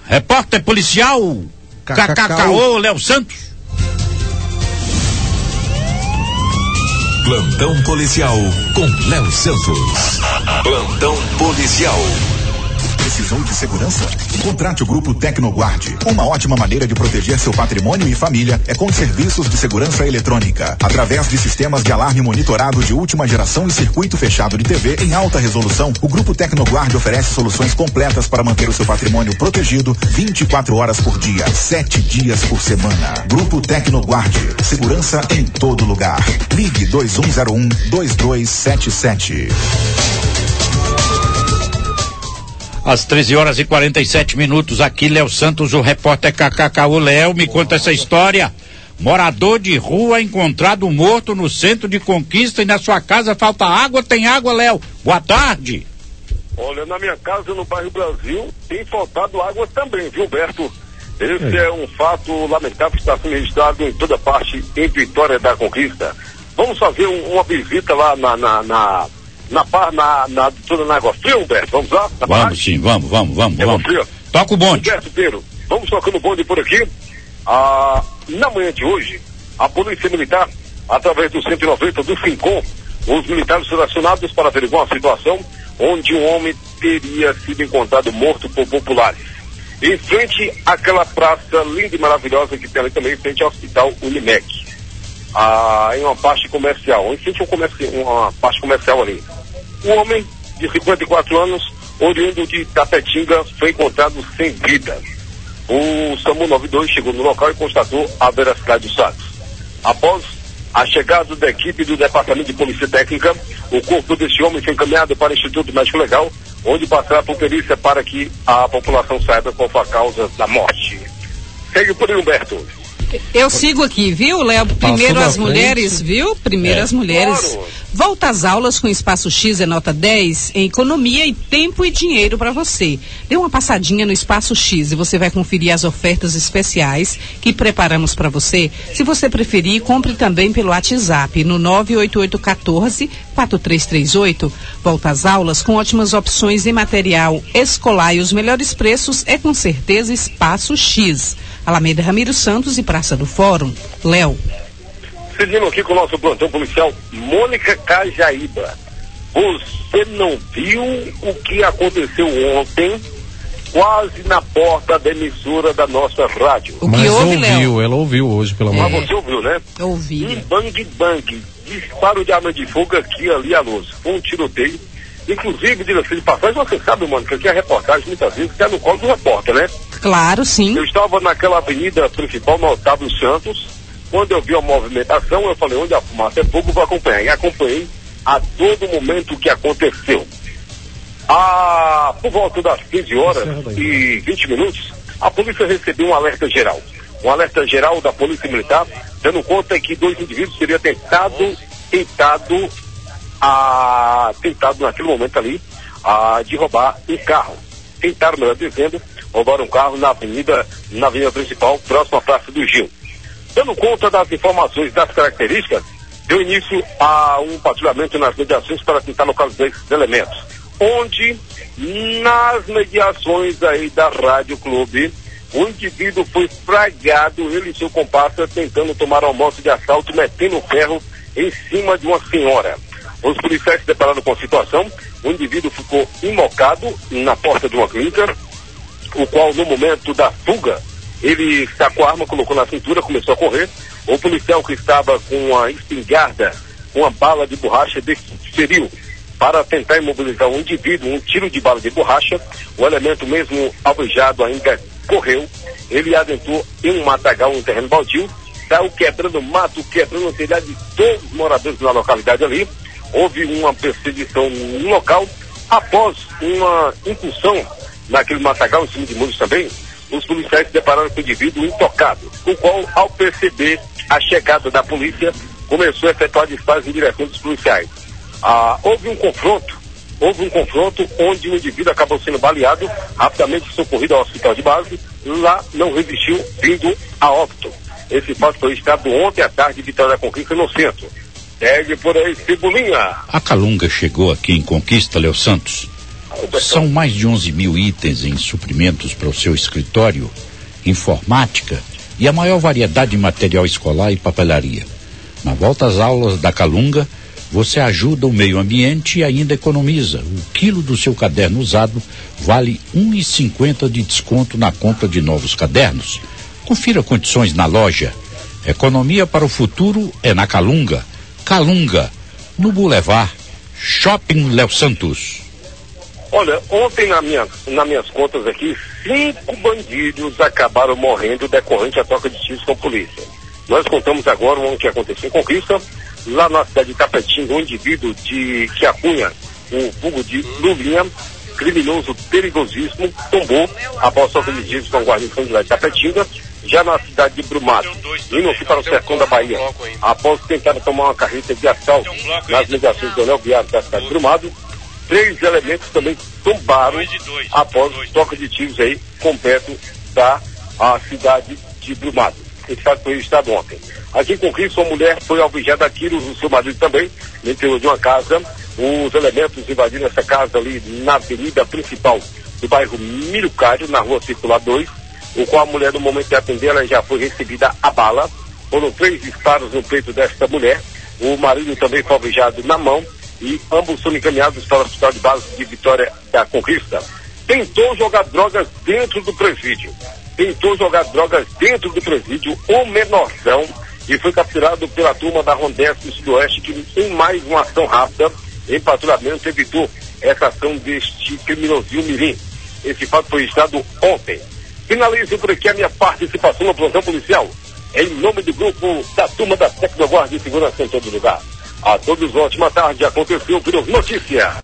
Repórter policial KKKO Léo Santos. Plantão policial com Léo Santos. Plantão policial. Precisou de segurança? Contrate o Grupo Tecnoguard. Uma ótima maneira de proteger seu patrimônio e família é com serviços de segurança eletrônica. Através de sistemas de alarme monitorado de última geração e circuito fechado de TV em alta resolução, o Grupo Tecnoguard oferece soluções completas para manter o seu patrimônio protegido 24 horas por dia, 7 dias por semana. Grupo Tecnoguard. Segurança em todo lugar. Ligue 2101-2277. Às 13h47, aqui Léo Santos, o repórter KKKO. Léo, me conta essa história. Morador de rua encontrado morto no centro de Conquista e na sua casa falta água. Tem água, Léo? Boa tarde. Olha, na minha casa, no bairro Brasil, tem faltado água também, viu, Humberto? Esse é um fato lamentável que está sendo registrado em toda parte em Vitória da Conquista. Vamos fazer uma visita lá na Água Fria, Humberto, vamos lá? Vamos sim, vamos. Fria. Toca o bonde. Humberto Pedro, vamos tocando o bonde por aqui. Na manhã de hoje, a Polícia Militar, através do 190 do SINCOM, os militares foram acionados para averiguar uma situação onde um homem teria sido encontrado morto por populares. Em frente àquela praça linda e maravilhosa que tem ali também, em frente ao Hospital Unimed. Em uma parte comercial, em frente a uma parte comercial ali. Um homem de 54 anos, oriundo de Tapetinga, foi encontrado sem vida. O SAMU 92 chegou no local e constatou a veracidade dos fatos. Após a chegada da equipe do Departamento de Polícia Técnica, o corpo deste homem foi encaminhado para o Instituto Médico Legal, onde passará por perícia para que a população saiba qual foi a causa da morte. Segue por aí, Humberto. Eu sigo aqui, viu, Léo? Primeiro as mulheres, viu? Primeiro as mulheres. Claro. Volta às aulas com Espaço X, é nota 10, em economia e tempo e dinheiro para você. Dê uma passadinha no Espaço X e você vai conferir as ofertas especiais que preparamos para você. Se você preferir, compre também pelo WhatsApp no 98814-4338. Volta às aulas com ótimas opções em material escolar e os melhores preços é com certeza Espaço X. Alameda Ramiro Santos e Praça do Fórum. Léo. Seguindo aqui com o nosso plantão policial, Mônica Cajaíba. Você não viu o que aconteceu ontem, quase na porta da emissora da nossa rádio? O que houve, Léo? Ela ouviu hoje pela manhã. Mas você ouviu, né? Ouvi. Um bang, disparo de arma de fogo aqui ali à luz. Foi um tiroteio. Inclusive, diga-se de passagem, você sabe, Mônica, que a reportagem muitas vezes cai no colo do repórter, né? Claro, sim. Eu estava naquela avenida principal, no Otávio Santos. Quando eu vi a movimentação, eu falei, onde a fumaça é fogo, vou acompanhar. E acompanhei a todo momento o que aconteceu. Por volta das 15 horas e 20 minutos, a polícia recebeu um alerta geral. Um alerta geral da Polícia Militar, dando conta que 2 indivíduos teriam tentado naquele momento ali, de roubar um carro. Tentaram, melhor dizendo, roubar um carro na avenida principal, próxima à Praça do Gil. Dando conta das informações, das características, deu início a um patrulhamento nas mediações para tentar localizar esses elementos. Onde, nas mediações aí da Rádio Clube, o indivíduo foi flagrado, ele e seu comparsa, tentando tomar almoço de assalto, metendo ferro em cima de uma senhora. Os policiais se depararam com a situação, o indivíduo ficou imocado na porta de uma clínica, o qual, no momento da fuga, ele sacou a arma, colocou na cintura, começou a correr. O policial que estava com uma espingarda, uma bala de borracha, desferiu para tentar imobilizar o indivíduo, um tiro de bala de borracha. O elemento, mesmo alvejado, ainda correu. Ele adentrou em um matagal, um terreno baldio, saiu quebrando mato, quebrando o telhado de todos os moradores da localidade ali. Houve uma perseguição no local. Após uma incursão naquele matagal, em cima de muros também, os policiais se depararam com o indivíduo intocado, o qual, ao perceber a chegada da polícia, começou a efetuar disparos em direção dos policiais. Houve um confronto onde o indivíduo acabou sendo baleado, rapidamente socorrido ao hospital de base, lá não resistiu, vindo a óbito. Esse fato foi registrado ontem à tarde em Vitória da Conquista, no centro. Segue por aí, Cebolinha. A Calunga chegou aqui em Conquista, Léo Santos, São mais de 11 mil itens em suprimentos para o seu escritório, informática e a maior variedade de material escolar e papelaria. Na volta às aulas da Calunga, você ajuda o meio ambiente e ainda economiza. O quilo do seu caderno usado vale R$ 1,50 de desconto na compra de novos cadernos. Confira condições na loja. Economia para o futuro é na Calunga. Calunga, no Boulevard Shopping Léo Santos. Olha, ontem nas minhas contas aqui, 5 bandidos acabaram morrendo decorrente à troca de tiros com a polícia. Nós contamos agora o que aconteceu em Conquista, lá na cidade de Tapetinga, um indivíduo que acunha o vulgo de Lulinha, criminoso perigosíssimo, tombou após troca de tiros com a guarnição de Tapetinga, já na cidade de Brumado, indo aqui para o sertão da Bahia, após tentar tomar uma carreta de assalto nas ligações do anel viário da cidade de Brumado. 3 elementos também tombaram após troca de tiros aí com perto da cidade de Brumado. Esse fato foi registrado ontem. Aqui em Conquista, uma mulher foi alvejada a tiros, o seu marido também, no interior de uma casa. Os elementos invadiram essa casa ali na avenida principal do bairro Mirucário, na rua Circular 2, o qual a mulher, no momento de atender, ela já foi recebida a bala. Foram 3 disparos no peito desta mulher. O marido também foi alvejado na mão e ambos foram encaminhados para o hospital de base de Vitória da Conquista. Tentou jogar drogas dentro do presídio. O menorzão, e foi capturado pela turma da Rondesp Sudoeste, que em mais uma ação rápida, em patrulhamento, evitou essa ação deste criminosinho mirim. Esse fato foi registrado ontem. Finalizo por aqui a minha participação no plantão policial, em nome do grupo da turma da Tecnoguarda de Segurança em todo lugar. A todos, ótima tarde. Aconteceu por Notícia.